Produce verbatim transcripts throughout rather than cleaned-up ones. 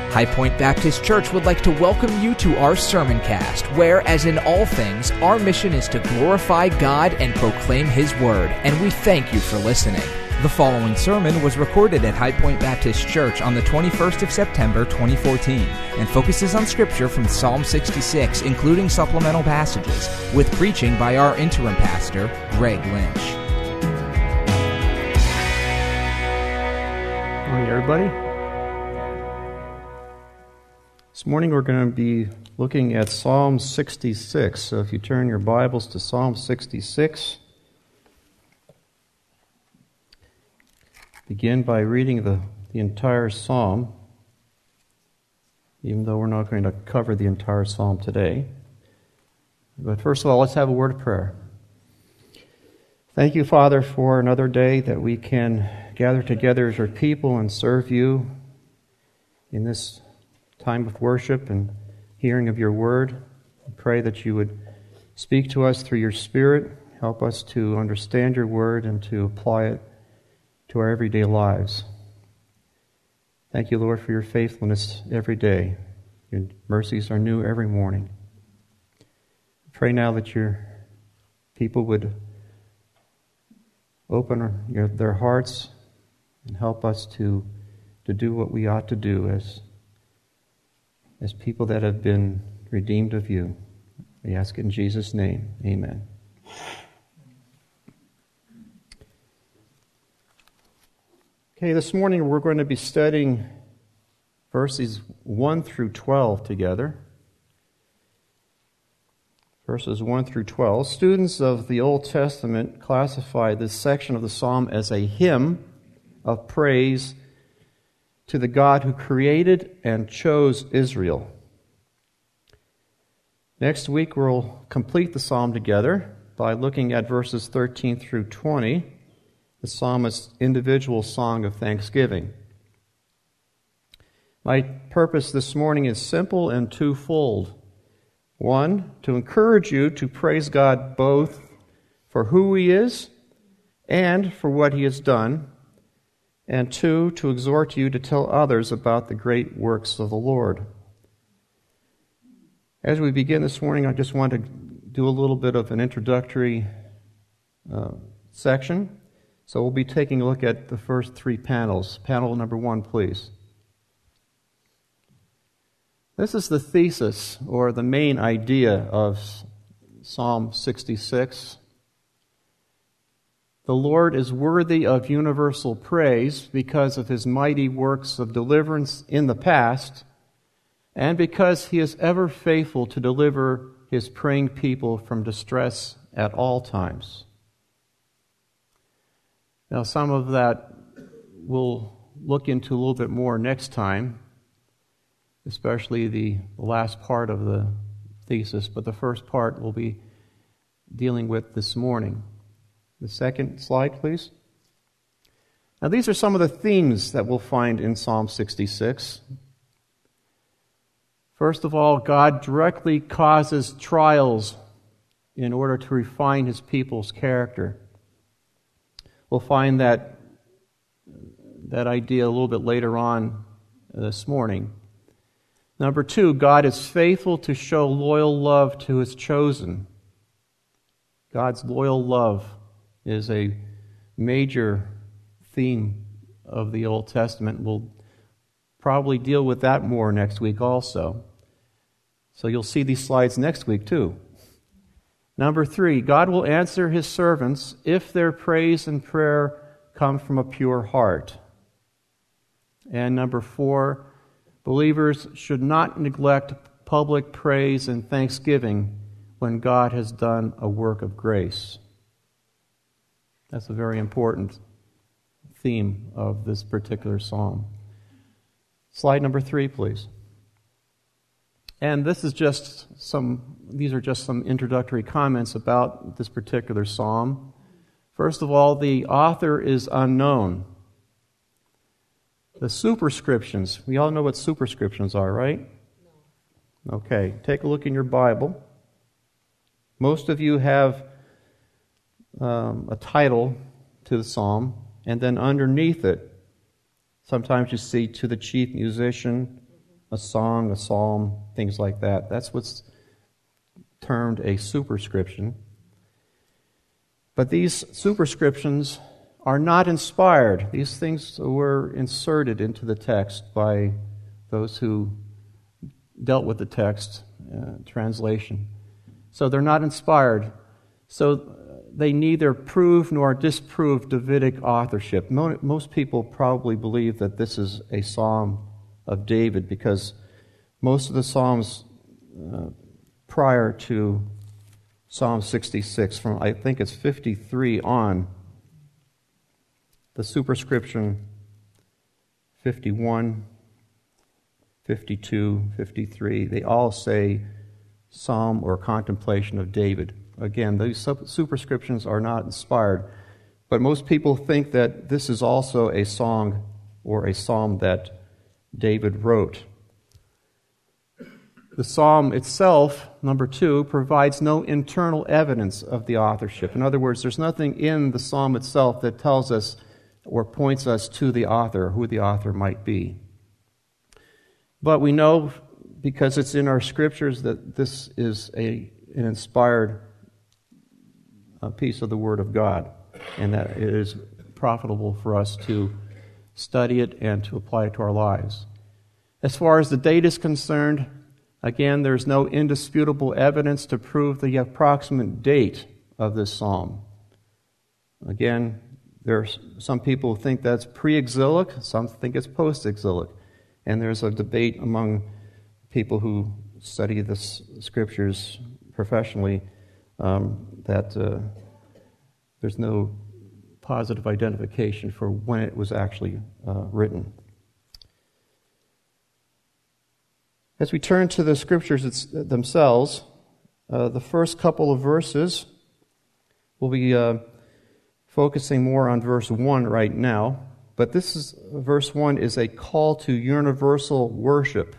High Point Baptist Church would like to welcome you to our sermon cast, where, as in all things, our mission is to glorify God and proclaim His Word, and we thank you for listening. The following sermon was recorded at High Point Baptist Church on the twenty-first of September, twenty fourteen, and focuses on Scripture from Psalm sixty-six, including supplemental passages, with preaching by our interim pastor, Greg Lynch. Good morning, everybody. This morning we're going to be looking at Psalm sixty-six. So if you turn your Bibles to Psalm sixty-six, begin by reading the, the entire psalm, even though we're not going to cover the entire psalm today. But first of all, let's have a word of prayer. Thank you, Father, for another day that we can gather together as your people and serve you in this time of worship and hearing of your word. I pray that you would speak to us through your Spirit, help us to understand your word and to apply it to our everyday lives. Thank you, Lord, for your faithfulness every day. Your mercies are new every morning. I pray now that your people would open your, their hearts and help us to, to do what we ought to do as as people that have been redeemed of you. We ask it in Jesus' name. Amen. Okay, this morning we're going to be studying verses one through twelve together. Verses one through twelve. Students of the Old Testament classify this section of the psalm as a hymn of praise to the God who created and chose Israel. Next week we'll complete the psalm together by looking at verses thirteen through twenty, the psalmist's individual song of thanksgiving. My purpose this morning is simple and twofold. One, to encourage you to praise God both for who He is and for what He has done, and two, to exhort you to tell others about the great works of the Lord. As we begin this morning, I just want to do a little bit of an introductory uh, section. So we'll be taking a look at the first three panels. Panel number one, please. This is the thesis, or the main idea of Psalm sixty-six. The Lord is worthy of universal praise because of His mighty works of deliverance in the past, and because He is ever faithful to deliver His praying people from distress at all times. Now, some of that we'll look into a little bit more next time, especially the last part of the thesis, but the first part we'll be dealing with this morning. The second slide, please. Now, these are some of the themes that we'll find in Psalm sixty-six. First of all, God directly causes trials in order to refine His people's character. We'll find that, that idea a little bit later on this morning. Number two, God is faithful to show loyal love to His chosen. God's loyal love is a major theme of the Old Testament. We'll probably deal with that more next week also. So you'll see these slides next week too. Number three, God will answer His servants if their praise and prayer come from a pure heart. And number four, believers should not neglect public praise and thanksgiving when God has done a work of grace. That's a very important theme of this particular psalm. Slide number three, please. And this is just some, these are just some introductory comments about this particular psalm. First of all, the author is unknown. The superscriptions, we all know what superscriptions are, right? No. Okay, take a look in your Bible. Most of you have um, a title to the psalm, and then underneath it, sometimes you see to the chief musician, a song, a psalm, things like that. That's what's termed a superscription. But these superscriptions are not inspired. These things were inserted into the text by those who dealt with the text, uh, translation. So they're not inspired. So they neither prove nor disprove Davidic authorship. Most people probably believe that this is a psalm of David because most of the psalms uh, prior to Psalm sixty-six, from I think it's fifty-three on, the superscription fifty-one, fifty-two, fifty-three, they all say Psalm or contemplation of David. Again, these superscriptions are not inspired, but most people think that this is also a song or a psalm that David wrote. The psalm itself, number two, provides no internal evidence of the authorship. In other words, there's nothing in the psalm itself that tells us or points us to the author, who the author might be. But we know, because it's in our scriptures, that this is a, an inspired a piece of the Word of God, and that it is profitable for us to study it and to apply it to our lives. As far as the date is concerned, again, there's no indisputable evidence to prove the approximate date of this psalm. Again, there are some people who think that's pre-exilic, some think it's post-exilic, and there's a debate among people who study the scriptures professionally Um, that uh, there's no positive identification for when it was actually uh, written. As we turn to the scriptures it's, themselves, uh, the first couple of verses, we'll be uh, focusing more on verse one right now, but this is verse one is a call to universal worship.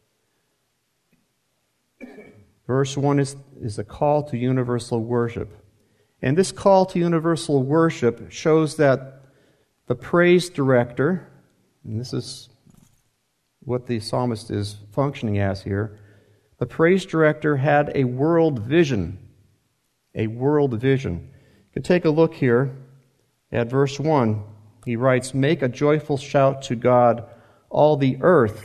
Verse one is, is a call to universal worship. And this call to universal worship shows that the praise director, and this is what the psalmist is functioning as here, the praise director had a world vision. A world vision. You can take a look here at verse one. He writes, "Make a joyful shout to God, all the earth."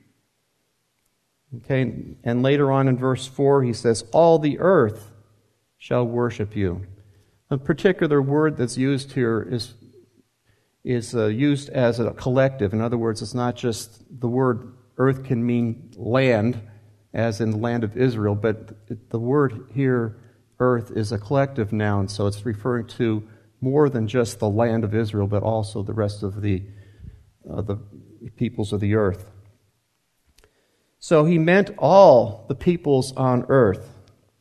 Okay, and later on in verse four, he says, "All the earth shall worship you." A particular word that's used here is, is uh, used as a collective. In other words, it's not just the word earth can mean land, as in the land of Israel, but the word here, earth, is a collective noun, so it's referring to more than just the land of Israel, but also the rest of the, uh, the peoples of the earth. So he meant all the peoples on earth.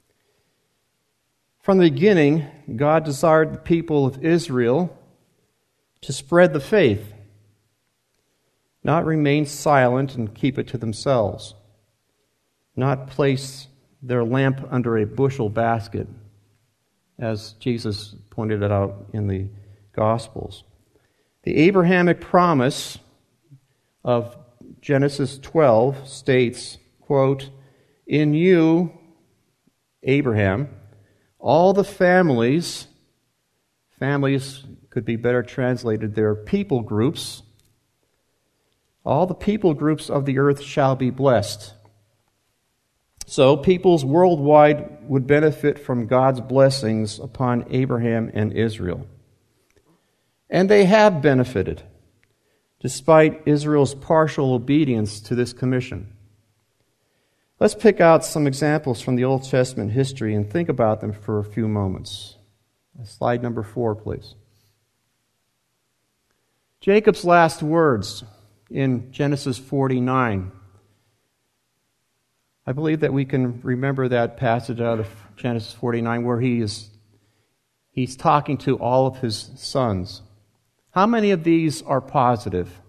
From the beginning, God desired the people of Israel to spread the faith, not remain silent and keep it to themselves, not place their lamp under a bushel basket, as Jesus pointed it out in the Gospels. The Abrahamic promise of Genesis twelve states, quote, "In you, Abraham, all the families," families could be better translated, they're people groups, "all the people groups of the earth shall be blessed." So peoples worldwide would benefit from God's blessings upon Abraham and Israel. And they have benefited, despite Israel's partial obedience to this commission. Let's pick out some examples from the Old Testament history and think about them for a few moments. Slide number four, please. Jacob's last words in Genesis forty-nine. I believe that we can remember that passage out of Genesis forty-nine where he is he's talking to all of his sons. How many of these are positive?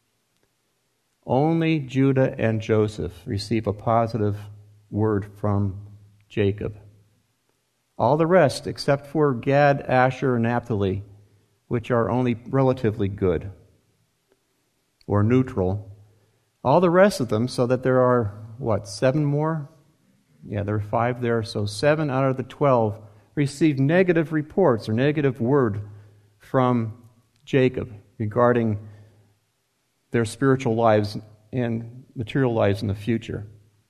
Only Judah and Joseph receive a positive word from Jacob. All the rest, except for Gad, Asher, and Naphtali, which are only relatively good or neutral, All the rest of them, so that there are, what, seven more? Yeah, there are five there, so seven out of the twelve received negative reports or negative word from Jacob regarding their spiritual lives and material lives in the future.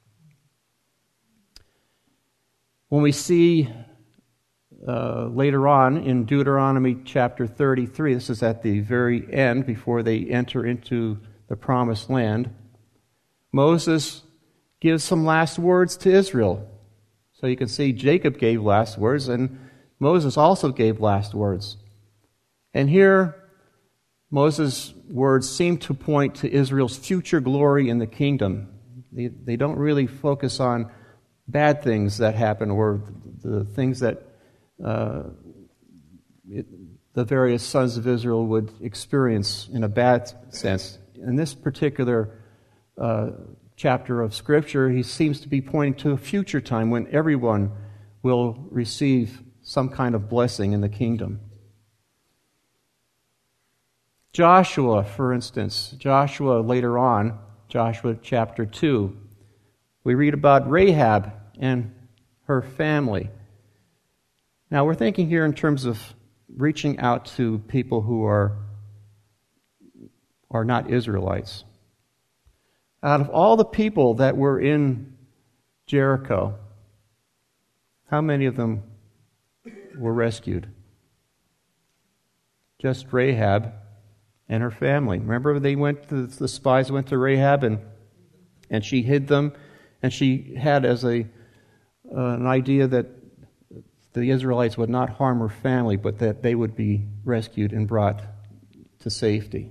When we see uh, later on in Deuteronomy chapter thirty-three, this is at the very end before they enter into the promised land, Moses gives some last words to Israel. So you can see Jacob gave last words, and Moses also gave last words. And here, Moses' words seem to point to Israel's future glory in the kingdom. They, they don't really focus on bad things that happen or the things that uh, it, the various sons of Israel would experience in a bad sense. In this particular uh, chapter of Scripture, he seems to be pointing to a future time when everyone will receive some kind of blessing in the kingdom. Joshua, for instance, Joshua later on, Joshua chapter two, we read about Rahab and her family. Now, we're thinking here in terms of reaching out to people who are, are not Israelites. Out of all the people that were in Jericho, how many of them were rescued? Just Rahab and her family. Remember, they went to, the spies went to Rahab and and she hid them, and she had as a uh, an idea that the Israelites would not harm her family, but that they would be rescued and brought to safety.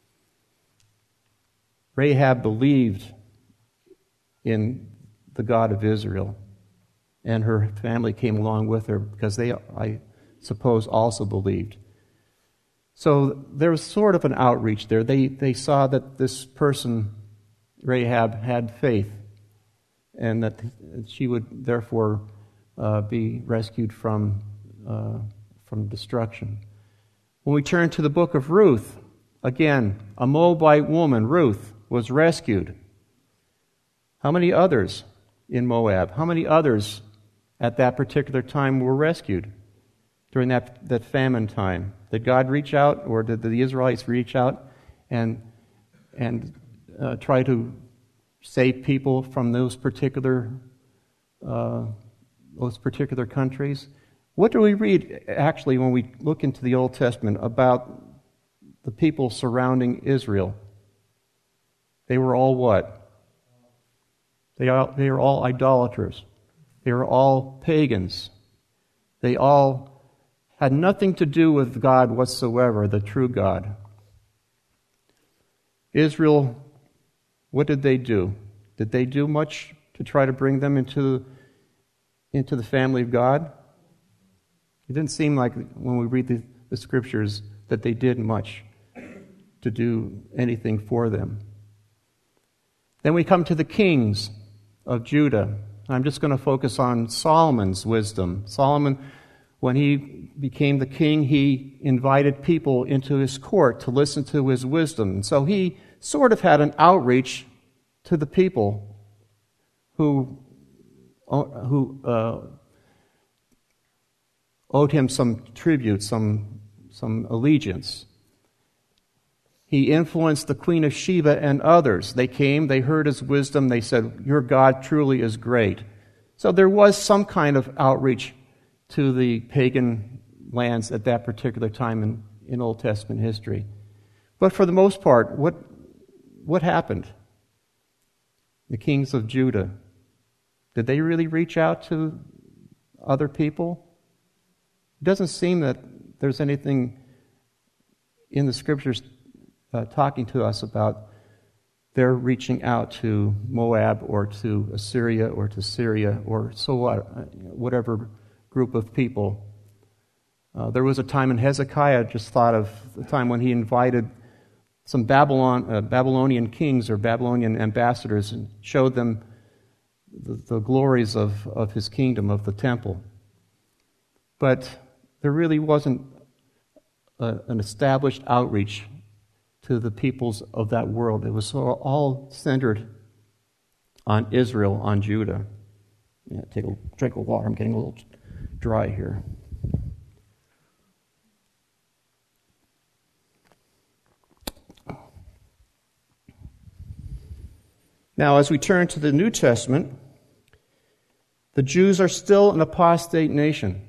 Rahab believed in the God of Israel, and her family came along with her because they, I suppose, also believed. So there was sort of an outreach there. They they saw that this person, Rahab, had faith, and that she would therefore uh, be rescued from uh, from destruction. When we turn to the book of Ruth, again, a Moabite woman, Ruth, was rescued. How many others in Moab? How many others at that particular time were rescued during that, that famine time? Did God reach out, or did the Israelites reach out and and uh, try to save people from those particular uh, those particular countries? What do we read actually when we look into the Old Testament about the people surrounding Israel? They were all what? They are they were all idolaters. They were all pagans. They all had nothing to do with God whatsoever, the true God. Israel, what did they do? Did they do much to try to bring them into, into the family of God? It didn't seem like, when we read the, the Scriptures, that they did much to do anything for them. Then we come to the kings of Judah. I'm just going to focus on Solomon's wisdom. Solomon, when he became the king, he invited people into his court to listen to his wisdom. And so he sort of had an outreach to the people who, who uh, owed him some tribute, some, some allegiance. He influenced the Queen of Sheba and others. They came, they heard his wisdom, they said, "Your God truly is great." So there was some kind of outreach to the pagan lands at that particular time in, in Old Testament history. But for the most part, what what happened? The kings of Judah, did they really reach out to other people? It doesn't seem that there's anything in the Scriptures uh, talking to us about their reaching out to Moab or to Assyria or to Syria or so what, whatever group of people. Uh, there was a time in Hezekiah, just thought of the time when he invited some Babylon, uh, Babylonian kings or Babylonian ambassadors and showed them the, the glories of, of his kingdom, of the temple. But there really wasn't a, an established outreach to the peoples of that world. It was all centered on Israel, on Judah. Yeah, take a drink of water. I'm getting a little dry here. Now, as we turn to the New Testament, the Jews are still an apostate nation.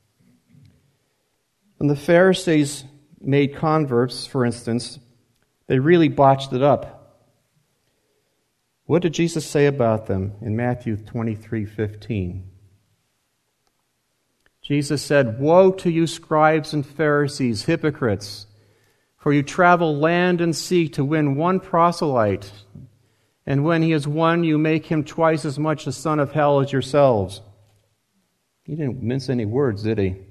When the Pharisees made converts, for instance, they really botched it up. What did Jesus say about them in Matthew twenty-three fifteen? Jesus said, "Woe to you, scribes and Pharisees, hypocrites, for you travel land and sea to win one proselyte, and when he is won, you make him twice as much a son of hell as yourselves." He didn't mince any words, did he?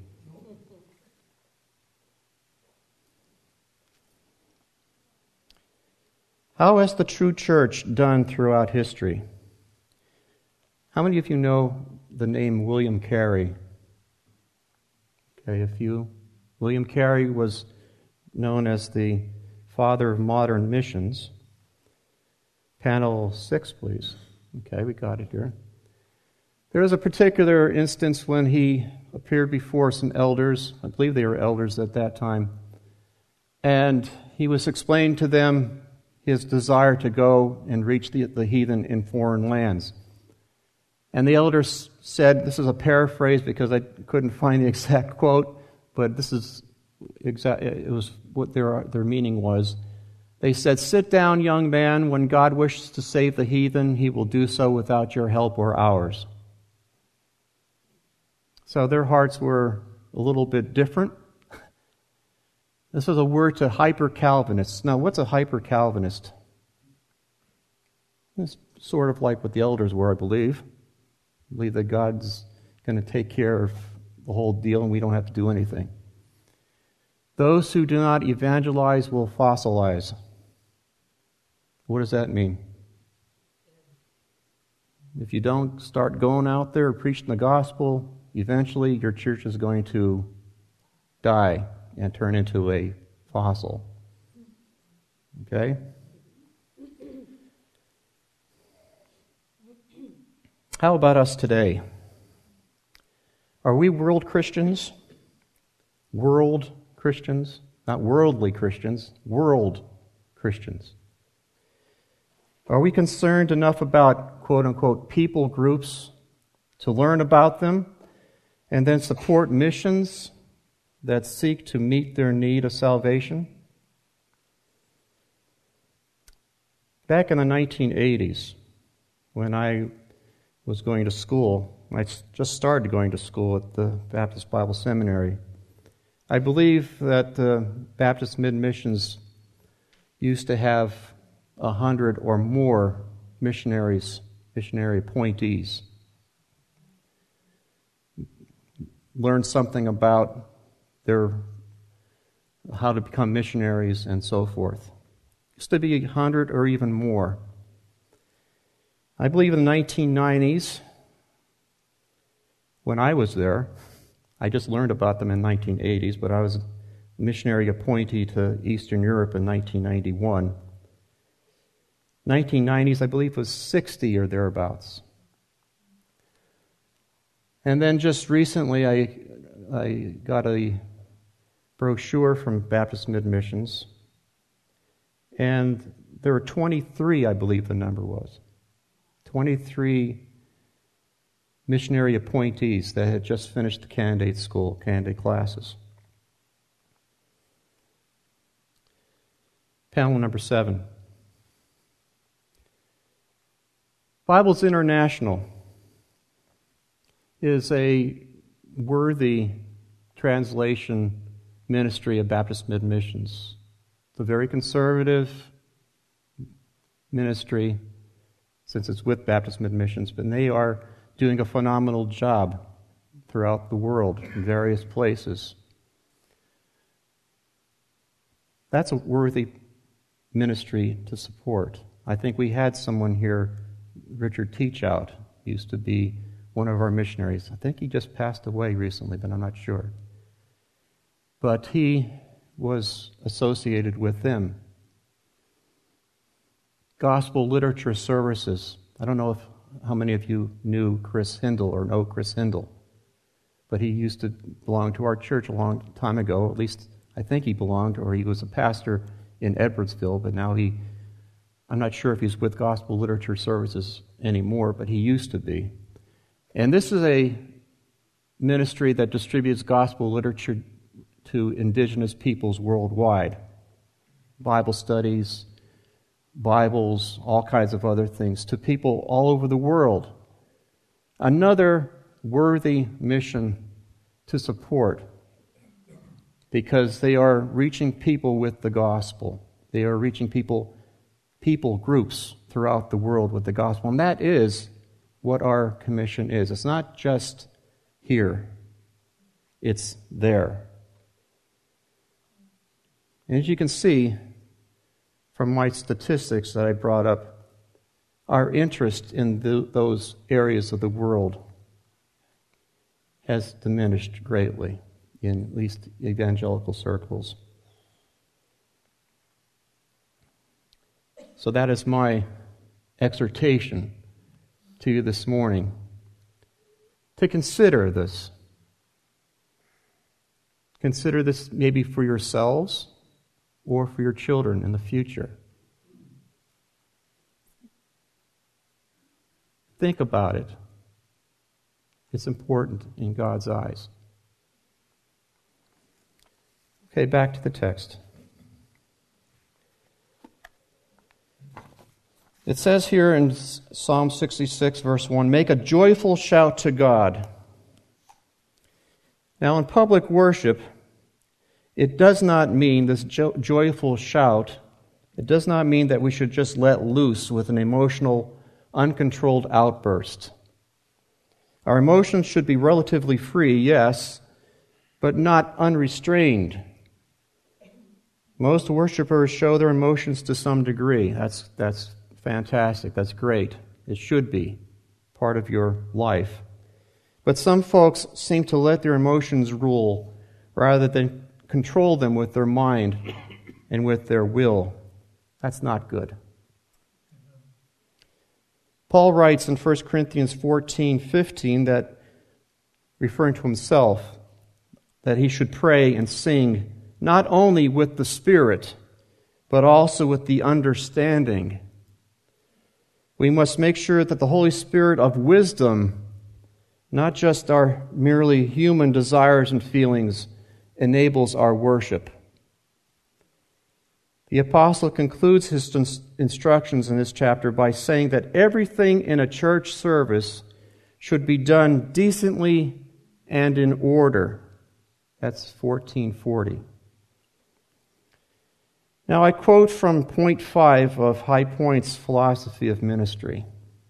How has the true church done throughout history? How many of you know the name William Carey? Okay, a few. William Carey was known as the father of modern missions. Panel six, please. Okay, we got it here. There was a particular instance when he appeared before some elders. I believe they were elders at that time. And he was explaining to them his desire to go and reach the, the heathen in foreign lands. And the elders said, this is a paraphrase because I couldn't find the exact quote, but this is exact. It was what their their meaning was. They said, "Sit down, young man. When God wishes to save the heathen, he will do so without your help or ours." So their hearts were a little bit different. This was a word to hyper-Calvinists. Now, what's a hyper-Calvinist? It's sort of like what the elders were, I believe. I believe that God's going to take care of the whole deal and we don't have to do anything. Those who do not evangelize will fossilize. What does that mean? If you don't start going out there preaching the gospel, eventually your church is going to die and turn into a fossil. Okay? How about us today? Are we world Christians? World Christians? Not worldly Christians, world Christians. Are we concerned enough about, quote-unquote, people groups to learn about them and then support missions that seek to meet their need of salvation? Back in the nineteen eighties, when I was going to school, I just started going to school at the Baptist Bible Seminary, I believe that the Baptist Mid-Missions used to have a hundred or more missionaries, missionary appointees. Learned something about their how to become missionaries and so forth. Used to be a hundred or even more. I believe in the nineteen nineties, when I was there, I just learned about them in the nineteen eighties, but I was a missionary appointee to Eastern Europe in nineteen ninety-one. nineteen nineties, I believe, was sixty or thereabouts. And then just recently, I I got a brochure from Baptist Mid-Missions, and there were twenty-three, I believe the number was. twenty-three missionary appointees that had just finished the candidate school, candidate classes. Panel number seven. Bibles International is a worthy translation ministry of Baptist Mid-Missions. It's a very conservative ministry, since it's with Baptist Mid-Missions, but they are doing a phenomenal job throughout the world in various places. That's a worthy ministry to support. I think we had someone here, Richard Teachout, used to be one of our missionaries. I think he just passed away recently, but I'm not sure. But he was associated with them gospel literature services. I don't know if how many of you knew Chris Hindle or know Chris Hindle, but he used to belong to our church a long time ago. At least I think he belonged, or he was a pastor in Edwardsville, but now he, I'm not sure if he's with Gospel Literature Services anymore, but he used to be. And this is a ministry that distributes gospel literature to indigenous peoples worldwide. Bible studies, Bibles, all kinds of other things, to people all over the world. Another worthy mission to support, because they are reaching people with the gospel. They are reaching people, people groups throughout the world with the gospel. And that is what our commission is. It's not just here. It's there. And as you can see from my statistics that I brought up, our interest in the, those areas of the world has diminished greatly, in at least evangelical circles. So that is my exhortation to you this morning, to consider this. Consider this maybe for yourselves or for your children in the future. Think about it. It's important in God's eyes. Okay, back to the text. It says here in Psalm sixty-six, verse one, "Make a joyful shout to God." Now, in public worship, it does not mean this jo- joyful shout, it does not mean that we should just let loose with an emotional, uncontrolled outburst. Our emotions should be relatively free, yes, but not unrestrained. Most worshipers show their emotions to some degree. That's, that's fantastic. That's great. It should be part of your life. But some folks seem to let their emotions rule rather than control them with their mind and with their will. That's not good. Paul writes in First Corinthians fourteen fifteen that, referring to himself, that he should pray and sing not only with the Spirit, but also with the understanding. We must make sure that the Holy Spirit of wisdom, not just our merely human desires and feelings, enables our worship. The apostle concludes his instructions in this chapter by saying that everything in a church service should be done decently and in order. That's fourteen forty. Now I quote from point five of High Point's philosophy of ministry,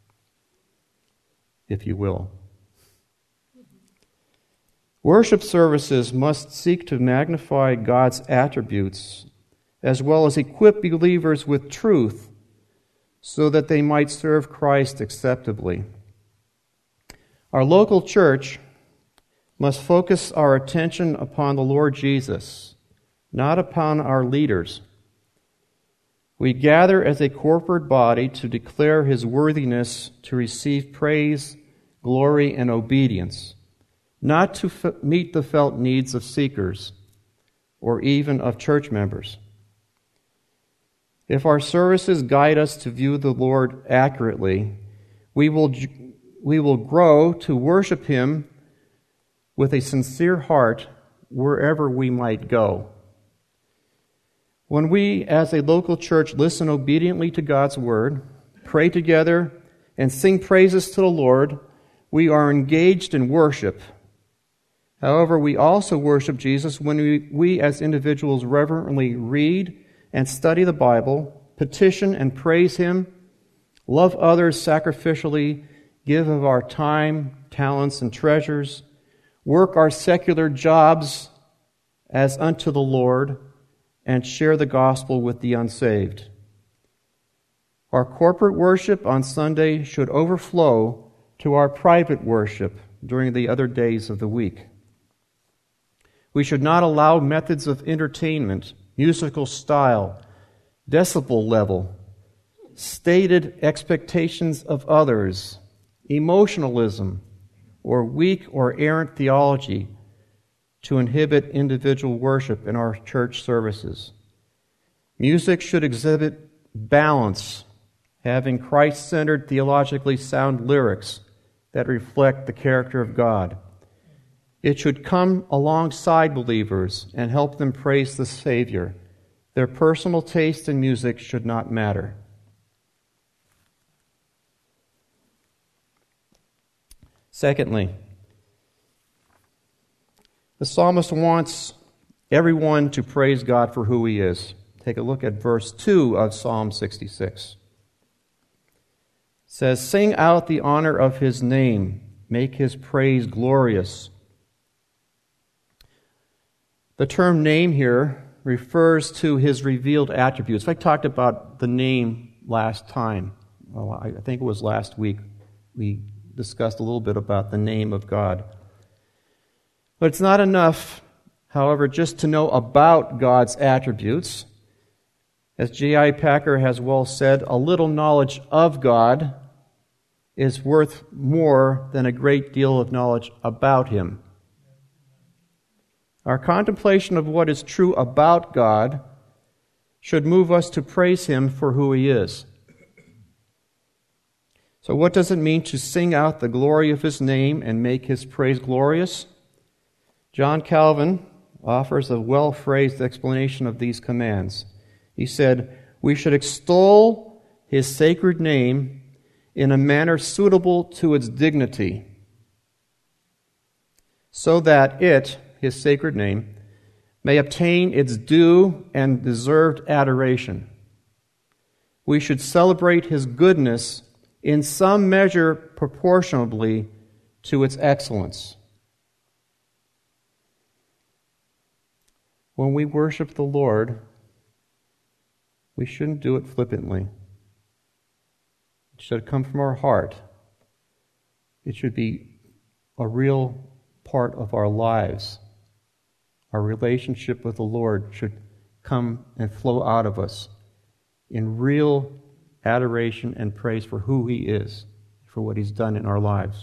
if you will. Worship services must seek to magnify God's attributes as well as equip believers with truth so that they might serve Christ acceptably. Our local church must focus our attention upon the Lord Jesus, not upon our leaders. We gather as a corporate body to declare His worthiness to receive praise, glory, and obedience, not to f- meet the felt needs of seekers or even of church members. If our services guide us to view the Lord accurately, we will, we will grow to worship Him with a sincere heart wherever we might go. When we, as a local church, listen obediently to God's Word, pray together, and sing praises to the Lord, we are engaged in worship. However, we also worship Jesus when we, we as individuals reverently read and study the Bible, petition and praise Him, love others sacrificially, give of our time, talents, and treasures, work our secular jobs as unto the Lord, and share the gospel with the unsaved. Our corporate worship on Sunday should overflow to our private worship during the other days of the week. We should not allow methods of entertainment, musical style, decibel level, stated expectations of others, emotionalism, or weak or errant theology to inhibit individual worship in our church services. Music should exhibit balance, having Christ-centered, theologically sound lyrics that reflect the character of God. It should come alongside believers and help them praise the Savior. Their personal taste in music should not matter. Secondly, the psalmist wants everyone to praise God for who He is. Take a look at verse two of Psalm sixty-six. It says, "Sing out the honor of His name, make His praise glorious." The term name here refers to His revealed attributes. I talked about the name last time. Well, I think it was last week. We discussed a little bit about the name of God. But it's not enough, however, just to know about God's attributes. As J I Packer has well said, a little knowledge of God is worth more than a great deal of knowledge about Him. Our contemplation of what is true about God should move us to praise Him for who He is. So what does it mean to sing out the glory of His name and make His praise glorious? John Calvin offers a well-phrased explanation of these commands. He said, "We should extol His sacred name in a manner suitable to its dignity, so that it, His sacred name, may obtain its due and deserved adoration. We should celebrate His goodness in some measure proportionably to its excellence." When we worship the Lord, we shouldn't do it flippantly. It should come from our heart. It should be a real part of our lives. Our relationship with the Lord should come and flow out of us in real adoration and praise for who He is, for what He's done in our lives.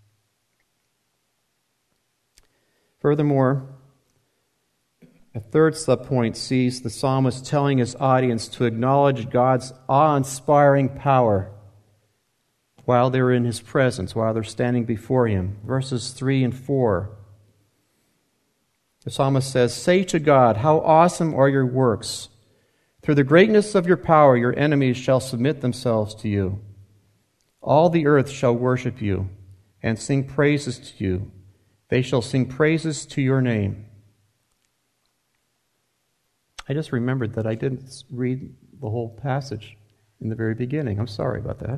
Furthermore, a third subpoint sees the psalmist telling his audience to acknowledge God's awe-inspiring power while they're in His presence, while they're standing before Him. Verses three and four. The psalmist says, "Say to God, how awesome are your works! Through the greatness of your power, your enemies shall submit themselves to you. All the earth shall worship you and sing praises to you. They shall sing praises to your name." I just remembered that I didn't read the whole passage in the very beginning. I'm sorry about that.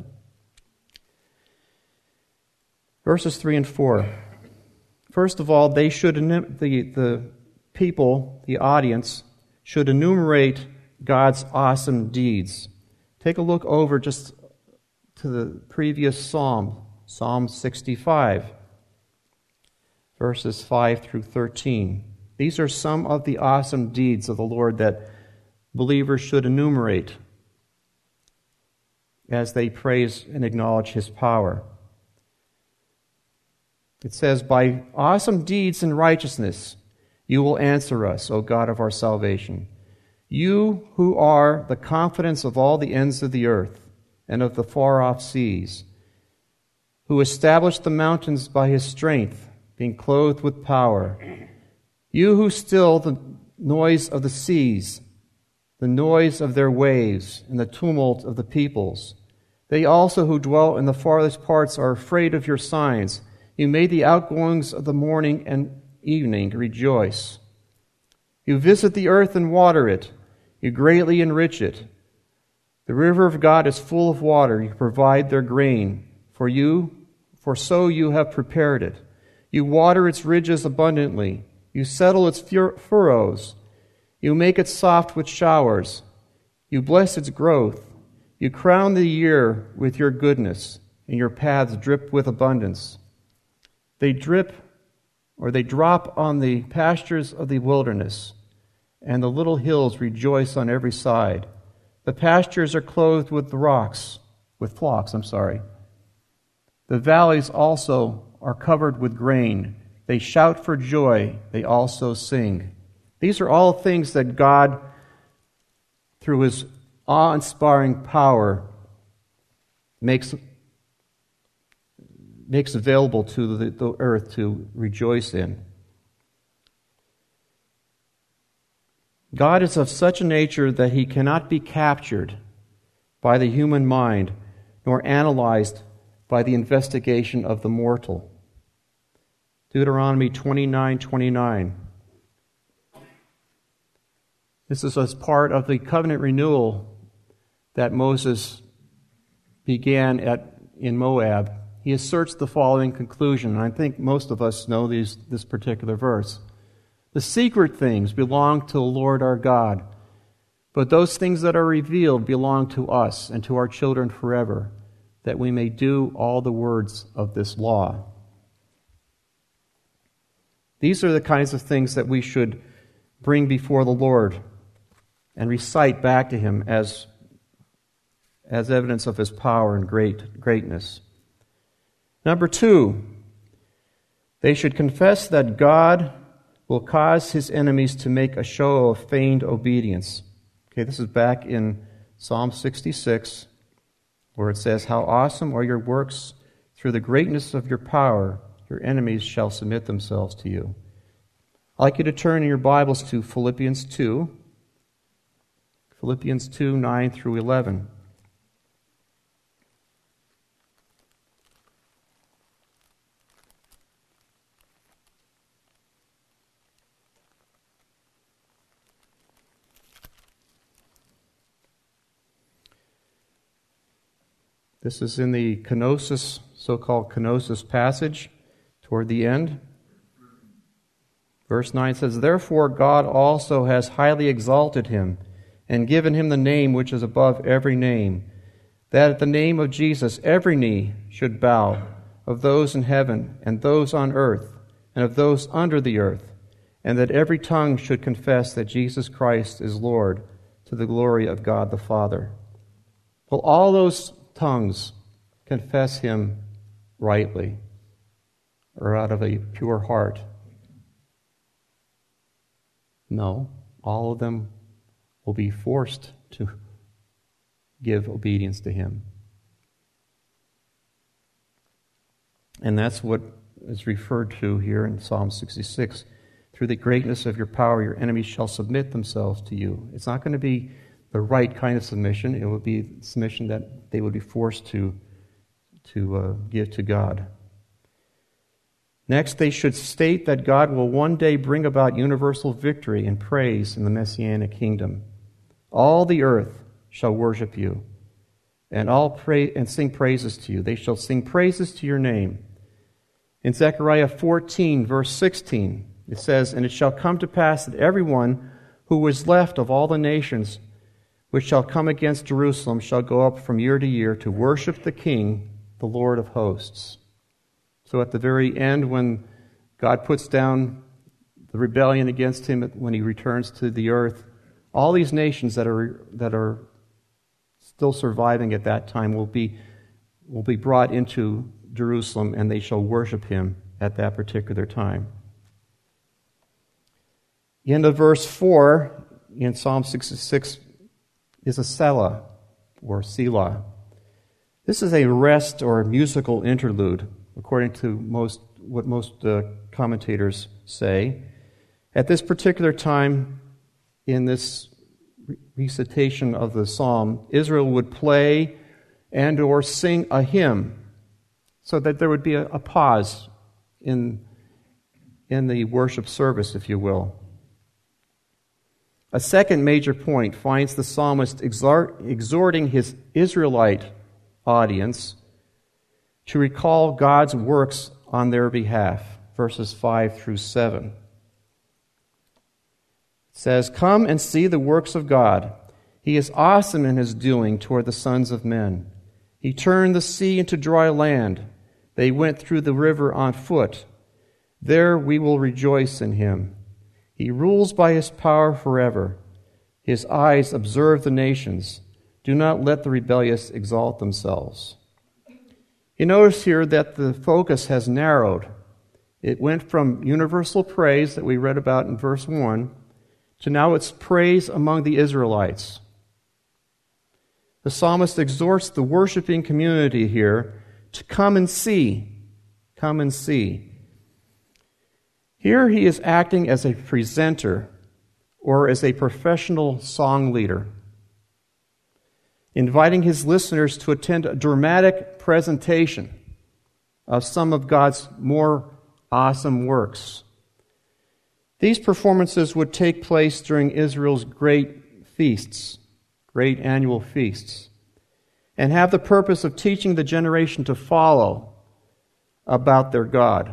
Verses three and four. First of all, they should the the people, the audience, should enumerate God's awesome deeds. Take a look over just to the previous psalm, Psalm sixty-five, verses five through thirteen. These are some of the awesome deeds of the Lord that believers should enumerate as they praise and acknowledge His power. It says, "By awesome deeds and righteousness you will answer us, O God of our salvation. You who are the confidence of all the ends of the earth and of the far-off seas, who established the mountains by His strength, being clothed with power. You who still the noise of the seas, the noise of their waves, and the tumult of the peoples. They also who dwell in the farthest parts are afraid of your signs. You made the outgoings of the morning and evening rejoice. You visit the earth and water it. You greatly enrich it. The river of God is full of water. You provide their grain. For you, for so you have prepared it. You water its ridges abundantly. You settle its furrows. You make it soft with showers. You bless its growth. You crown the year with your goodness, and your paths drip with abundance. They drip, or they drop on the pastures of the wilderness, and the little hills rejoice on every side. The pastures are clothed with the rocks, with flocks, I'm sorry. The valleys also are covered with grain. They shout for joy. They also sing. These are all things that God, through His awe-inspiring power, makes, makes available to the, the earth to rejoice in. God is of such a nature that He cannot be captured by the human mind, nor analyzed by the investigation of the mortal. Deuteronomy twenty-nine twenty-nine. This is as part of the covenant renewal that Moses began at in Moab. He asserts the following conclusion, and I think most of us know these, this particular verse. The secret things belong to the Lord our God, but those things that are revealed belong to us and to our children forever, that we may do all the words of this law. These are the kinds of things that we should bring before the Lord and recite back to Him as, as evidence of His power and great greatness. Number two, they should confess that God will cause His enemies to make a show of feigned obedience. Okay, this is back in Psalm sixty-six, where it says, "How awesome are your works! Through the greatness of your power, your enemies shall submit themselves to you." I'd like you to turn in your Bibles to Philippians two. Philippians two, nine through eleven. This is in the kenosis, so-called kenosis passage, toward the end. Verse nine says, "Therefore God also has highly exalted Him, and given Him the name which is above every name, that at the name of Jesus every knee should bow, of those in heaven, and those on earth, and of those under the earth, and that every tongue should confess that Jesus Christ is Lord, to the glory of God the Father." Well, all those tongues confess Him rightly, or out of a pure heart? No, all of them will be forced to give obedience to Him. And that's what is referred to here in Psalm sixty-six. Through the greatness of your power, your enemies shall submit themselves to you. It's not going to be the right kind of submission. It will be submission that they would be forced to, to uh, give to God. Next, they should state that God will one day bring about universal victory and praise in the Messianic kingdom. All the earth shall worship you, and all pray and sing praises to you. They shall sing praises to your name. In Zechariah fourteen, verse sixteen, it says, "And it shall come to pass that everyone who is left of all the nations which shall come against Jerusalem shall go up from year to year to worship the King, the Lord of hosts." So at the very end, when God puts down the rebellion against Him, when He returns to the earth, all these nations that are that are still surviving at that time will be will be brought into Jerusalem, and they shall worship Him at that particular time. In the verse four in Psalm sixty-six is a Selah, or Selah. This is a rest or musical interlude, according to most what most uh, commentators say. At this particular time, in this recitation of the psalm, Israel would play and or sing a hymn, so that there would be a, a pause in, in the worship service, if you will. A second major point finds the psalmist exhort, exhorting his Israelite audience to recall God's works on their behalf, verses five through seven. It says, "Come and see the works of God. He is awesome in His doing toward the sons of men. He turned the sea into dry land. They went through the river on foot. There we will rejoice in Him. He rules by His power forever. His eyes observe the nations. Do not let the rebellious exalt themselves. You notice here that the focus has narrowed. It went from universal praise that we read about in verse one to now it's praise among the Israelites. The psalmist exhorts the worshiping community here to come and see. Come and see. Here he is acting as a presenter or as a professional song leader, inviting his listeners to attend a dramatic presentation of some of God's more awesome works. These performances would take place during Israel's great feasts, great annual feasts, and have the purpose of teaching the generation to follow about their God.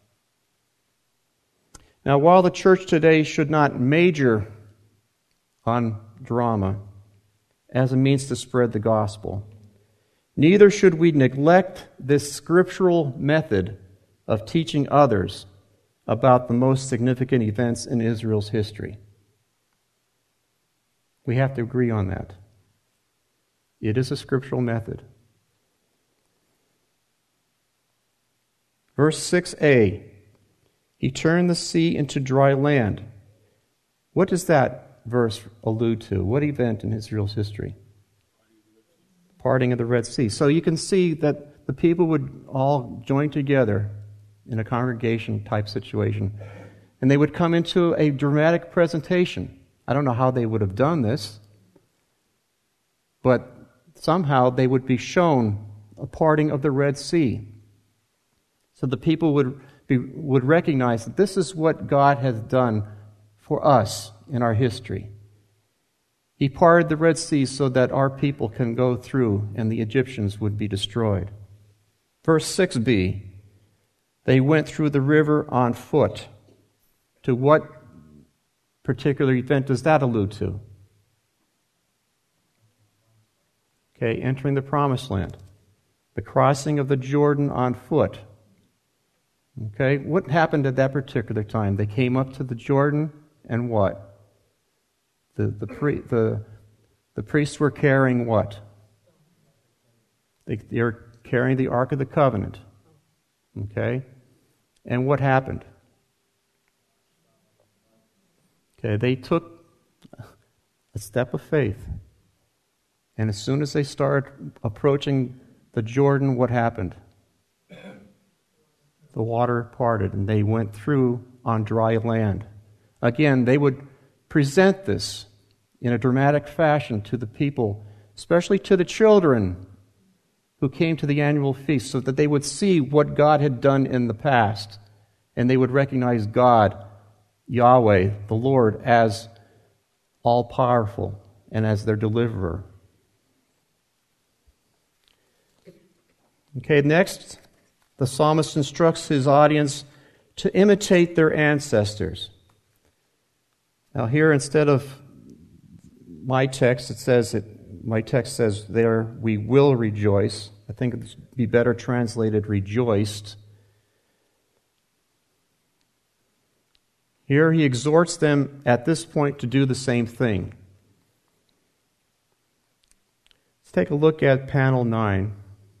Now, while the church today should not major on drama as a means to spread the gospel, neither should we neglect this scriptural method of teaching others about the most significant events in Israel's history. We have to agree on that. It is a scriptural method. Verse six a, he turned the sea into dry land. What does that verse allude to? What event in Israel's history? Parting of the Red Sea. So you can see that the people would all join together in a congregation type situation, and they would come into a dramatic presentation. I don't know how they would have done this, but somehow they would be shown a parting of the Red Sea. So the people would be, would recognize that this is what God has done for us in our history. He parted the Red Sea so that our people can go through and the Egyptians would be destroyed. Verse six b, they went through the river on foot. To what particular event does that allude to? Okay, entering the Promised Land. The crossing of the Jordan on foot. Okay, what happened at that particular time? They came up to the Jordan, and what? The the pre, the, the priests were carrying what? They, they were carrying the Ark of the Covenant. Okay? And what happened? Okay, they took a step of faith. And as soon as they started approaching the Jordan, what happened? The water parted and they went through on dry land. Again, they would present this in a dramatic fashion to the people, especially to the children who came to the annual feast, so that they would see what God had done in the past, and they would recognize God, Yahweh, the Lord, as all-powerful and as their deliverer. Okay, next, the psalmist instructs his audience to imitate their ancestors. Now here, instead of my text, it says it, my text says there, we will rejoice. I think it would be better translated, rejoiced. Here he exhorts them at this point to do the same thing. Let's take a look at panel nine.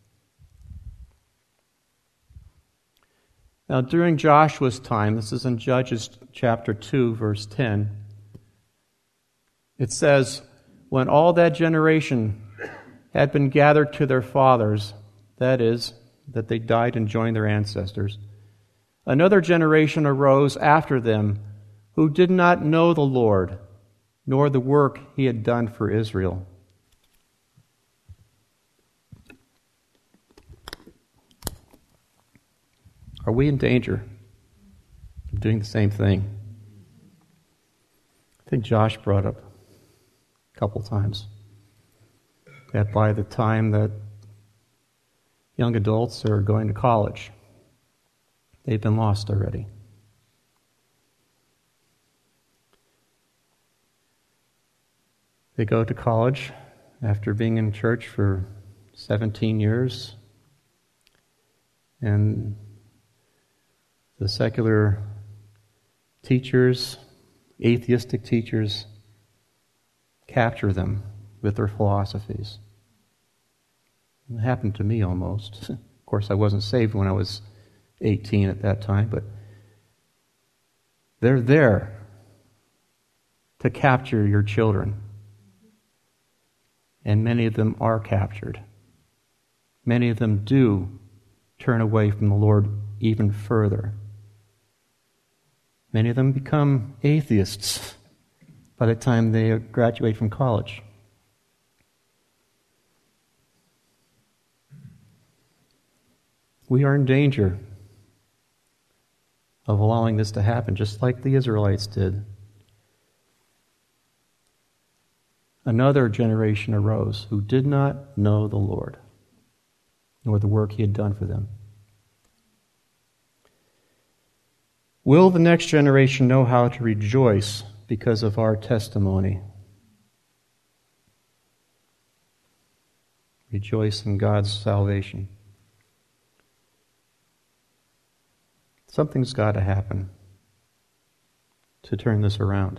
Now, during Joshua's time, this is in Judges chapter two, verse ten, it says, when all that generation had been gathered to their fathers, that is, that they died and joined their ancestors, another generation arose after them who did not know the Lord, nor the work he had done for Israel. Are we in danger of doing the same thing? I think Josh brought up a couple times that by the time that young adults are going to college, they've been lost already. They go to college after being in church for seventeen years, and the secular teachers, atheistic teachers, capture them with their philosophies. It happened to me almost. Of course, I wasn't saved when I was eighteen at that time, but they're there to capture your children. And many of them are captured. Many of them do turn away from the Lord even further. Many of them become atheists by the time they graduate from college. We are in danger of allowing this to happen, just like the Israelites did. Another generation arose who did not know the Lord, nor the work He had done for them. Will the next generation know how to rejoice because of our testimony? Rejoice in God's salvation. Something's got to happen to turn this around.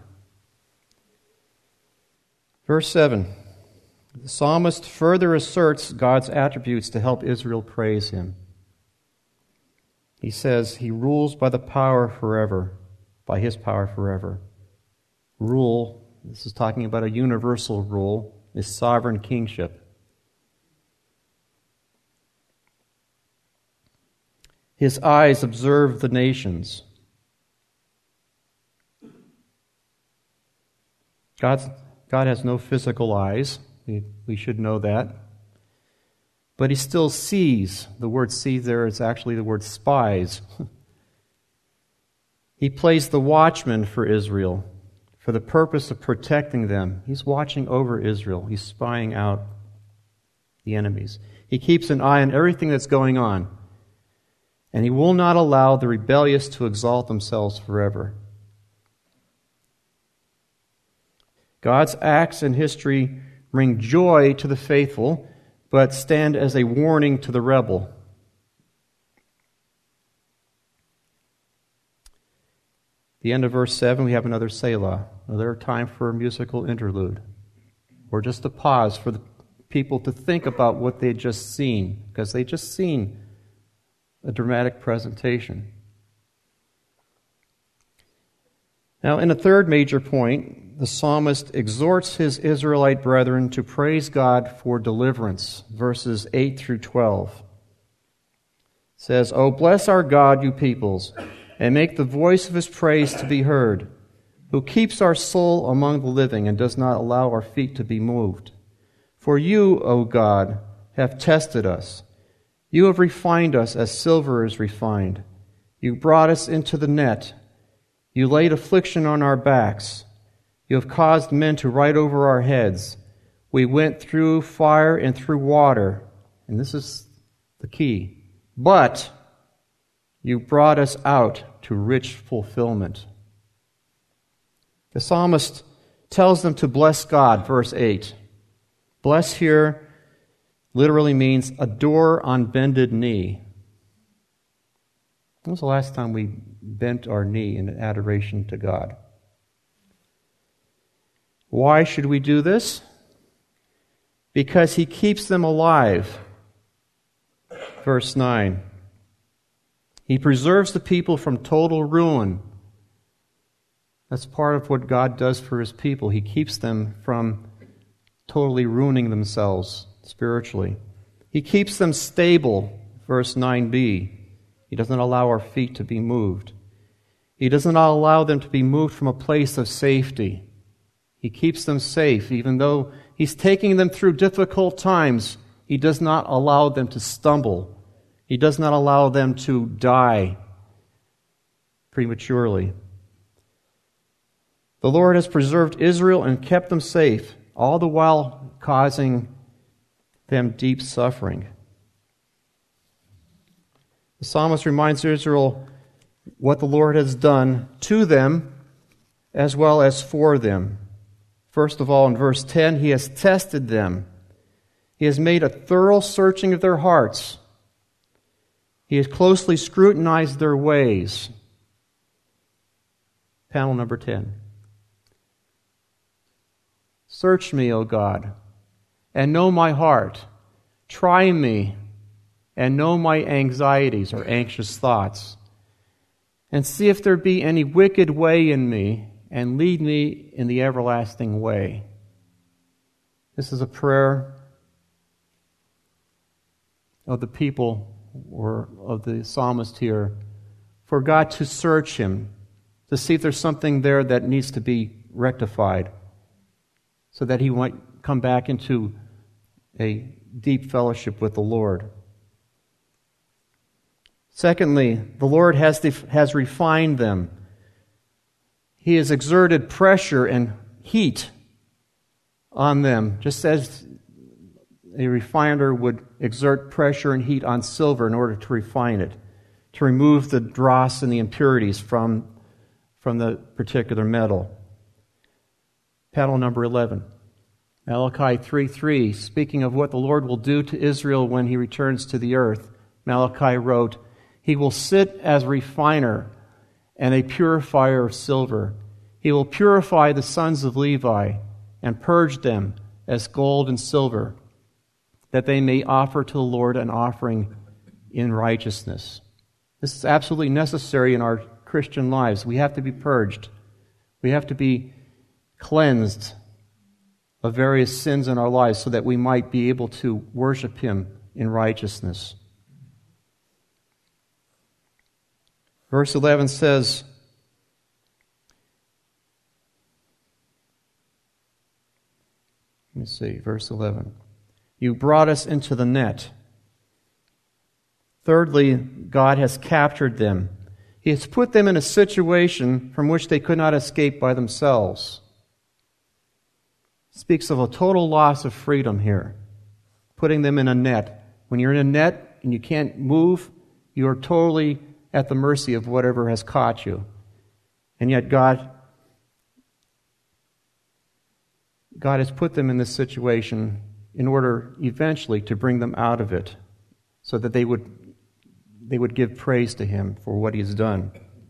Verse seven. The psalmist further asserts God's attributes to help Israel praise Him. He says, He rules by the power forever, by His power forever. Rule, this is talking about a universal rule, is sovereign kingship. His eyes observe the nations. God's, God has no physical eyes. We, we should know that. But He still sees. The word sees there is actually the word spies. He plays the watchman for Israel for the purpose of protecting them. He's watching over Israel. He's spying out the enemies. He keeps an eye on everything that's going on. And He will not allow the rebellious to exalt themselves forever. God's acts in history bring joy to the faithful, but stand as a warning to the rebel. The end of verse seven, we have another Selah, another time for a musical interlude, or just a pause for the people to think about what they had just seen, because they just seen a dramatic presentation. Now, in a third major point, the psalmist exhorts his Israelite brethren to praise God for deliverance, verses eight through twelve. It says, "O bless our God, you peoples, and make the voice of His praise to be heard, who keeps our soul among the living and does not allow our feet to be moved. For you, O God, have tested us. You have refined us as silver is refined. You brought us into the net. You laid affliction on our backs. You have caused men to ride over our heads. We went through fire and through water." And this is the key. "But you brought us out to rich fulfillment." The psalmist tells them to bless God, verse eight. Bless here literally means adore on bended knee. When was the last time we bent our knee in adoration to God? Why should we do this? Because He keeps them alive. Verse nine. He preserves the people from total ruin. That's part of what God does for His people. He keeps them from totally ruining themselves spiritually. He keeps them stable, verse nine b. He doesn't allow our feet to be moved. He doesn't allow them to be moved from a place of safety. He keeps them safe. Even though He's taking them through difficult times, He does not allow them to stumble. He does not allow them to die prematurely. The Lord has preserved Israel and kept them safe, all the while causing them deep suffering. The psalmist reminds Israel what the Lord has done to them as well as for them. First of all, in verse ten, He has tested them. He has made a thorough searching of their hearts. He has closely scrutinized their ways. Panel number ten. Search me, O God, and know my heart. Try me and know my anxieties or anxious thoughts, and see if there be any wicked way in me, and lead me in the everlasting way. This is a prayer of the people, or of the psalmist here, for God to search him, to see if there's something there that needs to be rectified, so that he might come back into a deep fellowship with the Lord. Secondly, the Lord has, def- has refined them. He has exerted pressure and heat on them, just as a refiner would exert pressure and heat on silver in order to refine it, to remove the dross and the impurities from, from the particular metal. Panel number eleven. Malachi three three, speaking of what the Lord will do to Israel when he returns to the earth, Malachi wrote, "He will sit as refiner and a purifier of silver. He will purify the sons of Levi and purge them as gold and silver, that they may offer to the Lord an offering in righteousness." This is absolutely necessary in our Christian lives. We have to be purged. We have to be cleansed of various sins in our lives so that we might be able to worship him in righteousness. Verse eleven says, let me see, verse eleven. You brought us into the net. Thirdly, God has captured them. He has put them in a situation from which they could not escape by themselves. Speaks of a total loss of freedom here, putting them in a net. When you're in a net and you can't move, you are totally at the mercy of whatever has caught you. And yet God, God has put them in this situation in order eventually to bring them out of it, so that they would, they would give praise to him for what he has done.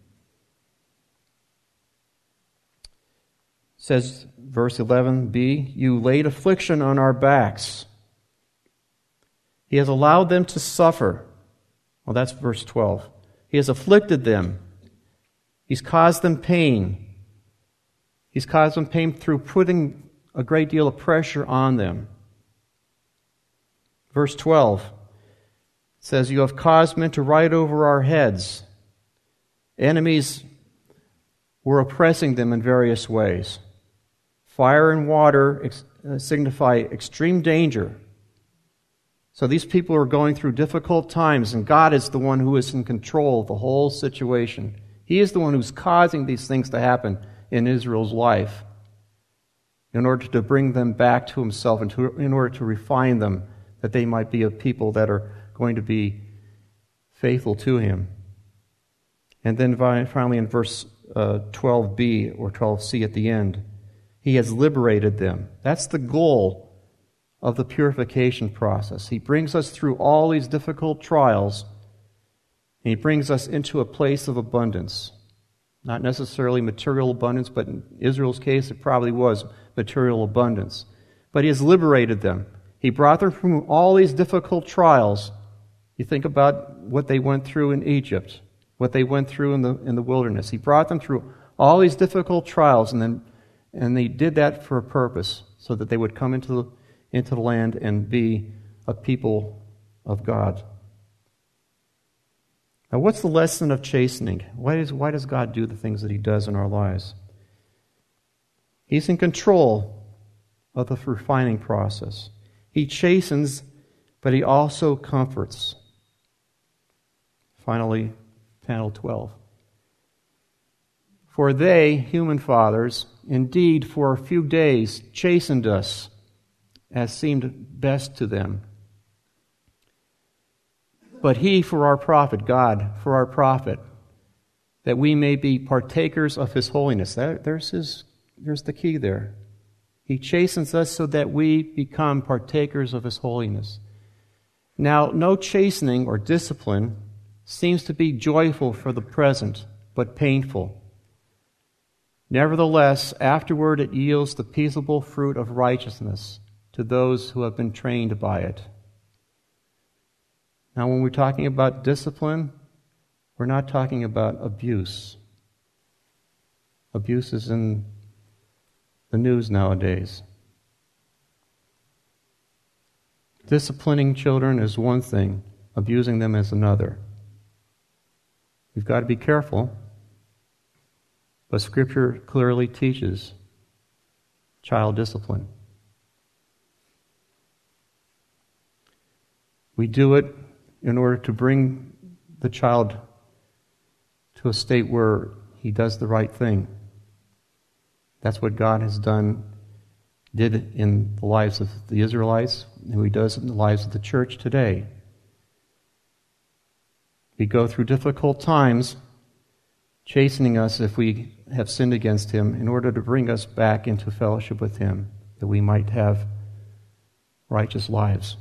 It says, verse eleven b, you laid affliction on our backs. He has allowed them to suffer. Well, that's verse twelve. He has afflicted them. He's caused them pain. He's caused them pain through putting a great deal of pressure on them. Verse twelve says, you have caused men to ride over our heads. Enemies were oppressing them in various ways. Fire and water ex- signify extreme danger. So these people are going through difficult times, and God is the one who is in control of the whole situation. He is the one who's causing these things to happen in Israel's life in order to bring them back to himself and to, in order to refine them, that they might be a people that are going to be faithful to him. And then finally in verse uh, twelve b or twelve c at the end, he has liberated them. That's the goal of the purification process. He brings us through all these difficult trials, and he brings us into a place of abundance. Not necessarily material abundance, but in Israel's case it probably was material abundance. But he has liberated them. He brought them from all these difficult trials. You think about what they went through in Egypt, what they went through in the in the wilderness. He brought them through all these difficult trials, and then and they did that for a purpose, so that they would come into the, into the land and be a people of God. Now, what's the lesson of chastening? Why does, why does God do the things that he does in our lives? He's in control of the refining process. He chastens, but he also comforts. Finally, panel twelve. For they, human fathers, indeed for a few days chastened us as seemed best to them. But he for our profit, God for our profit, that we may be partakers of his holiness. That, there's his, there's the key there. He chastens us so that we become partakers of his holiness. Now, no chastening or discipline seems to be joyful for the present, but painful. Nevertheless, afterward it yields the peaceable fruit of righteousness to those who have been trained by it. Now, when we're talking about discipline, we're not talking about abuse. Abuse is in the news nowadays. Disciplining children is one thing, abusing them is another. We've got to be careful, but Scripture clearly teaches child discipline. We do it in order to bring the child to a state where he does the right thing. That's what God has done, did in the lives of the Israelites, and He does in the lives of the church today. We go through difficult times, chastening us if we have sinned against Him, in order to bring us back into fellowship with Him, that we might have righteous lives.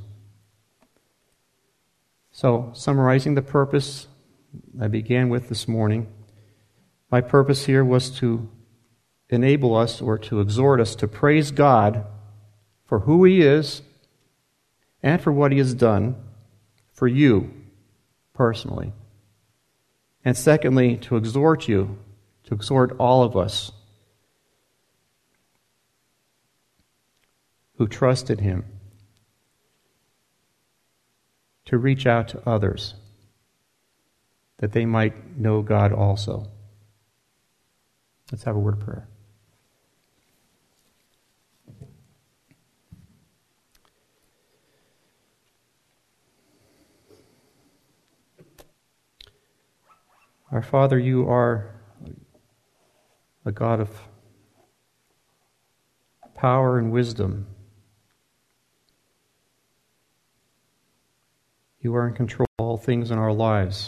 So, summarizing the purpose I began with this morning, my purpose here was to enable us or to exhort us to praise God for who He is and for what He has done for you personally. And secondly, to exhort you, to exhort all of us who trusted Him, to reach out to others that they might know God also. Let's have a word of prayer. Our Father, You are a God of power and wisdom. You are in control of all things in our lives.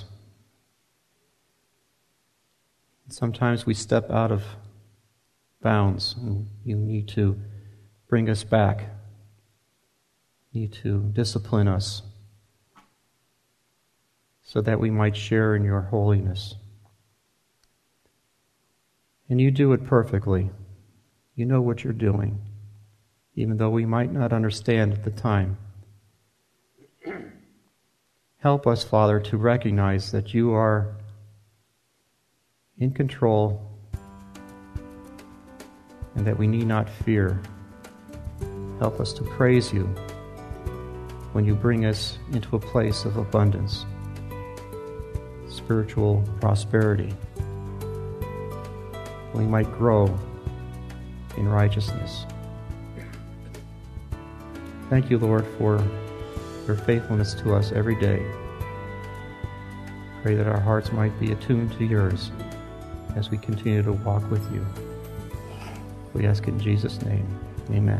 Sometimes we step out of bounds, and You need to bring us back. You need to discipline us so that we might share in Your holiness. And You do it perfectly. You know what You're doing, even though we might not understand at the time. Help us, Father, to recognize that You are in control and that we need not fear. Help us to praise You when You bring us into a place of abundance, spiritual prosperity. We might grow in righteousness. Thank You, Lord, for Your faithfulness to us every day. Pray that our hearts might be attuned to Yours as we continue to walk with You. We ask in Jesus' name. Amen.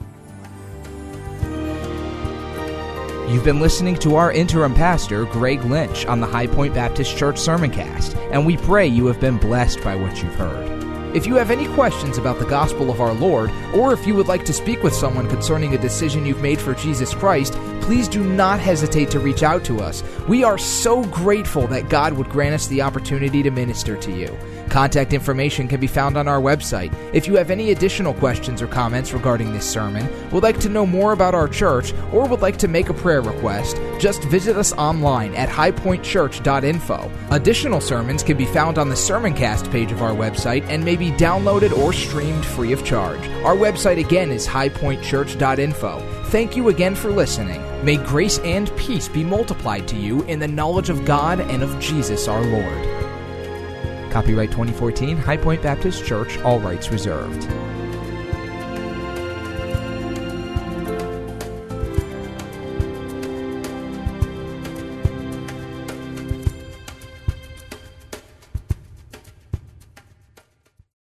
You've been listening to our interim pastor, Greg Lynch, on the High Point Baptist Church Sermoncast, and we pray you have been blessed by what you've heard. If you have any questions about the gospel of our Lord, or if you would like to speak with someone concerning a decision you've made for Jesus Christ, please do not hesitate to reach out to us. We are so grateful that God would grant us the opportunity to minister to you. Contact information can be found on our website. If you have any additional questions or comments regarding this sermon, would like to know more about our church, or would like to make a prayer request, just visit us online at high point church dot info. Additional sermons can be found on the Sermoncast page of our website and may be downloaded or streamed free of charge. Our website again is high point church dot info. Thank you again for listening. May grace and peace be multiplied to you in the knowledge of God and of Jesus our Lord. Copyright twenty fourteen, High Point Baptist Church, all rights reserved.